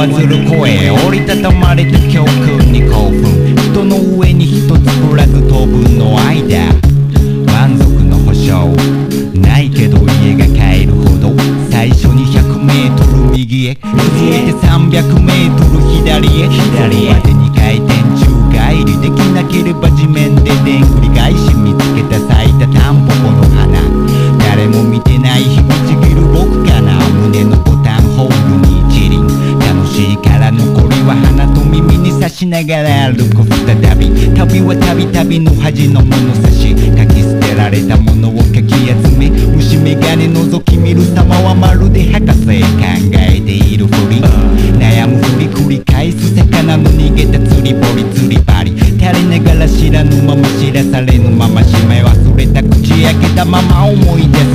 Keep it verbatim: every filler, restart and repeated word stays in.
バズる声折りたたまれた教訓に興奮人の上に一つ作らず当分の間満足の保証ないけど家が帰るほど最初に ひゃくメートル 右へ続いて さんびゃくメートル 左へ左までに回転宙返りできなければ地面ででんぐり返し見つけた咲いたタンポポの花誰も見てない日ちぎる僕かな胸のボタンホールに一輪楽しいから残りは鼻と耳に刺しながら歩く再び旅はたびたびの恥の物差し書き捨てられたものをかき集め虫眼鏡覗き見る様はまるで博士考えているふり悩むふり繰り返す魚の逃げた釣り堀釣り針垂れながら知らぬまま知らされぬまましまい忘れた口開けたまま思い出す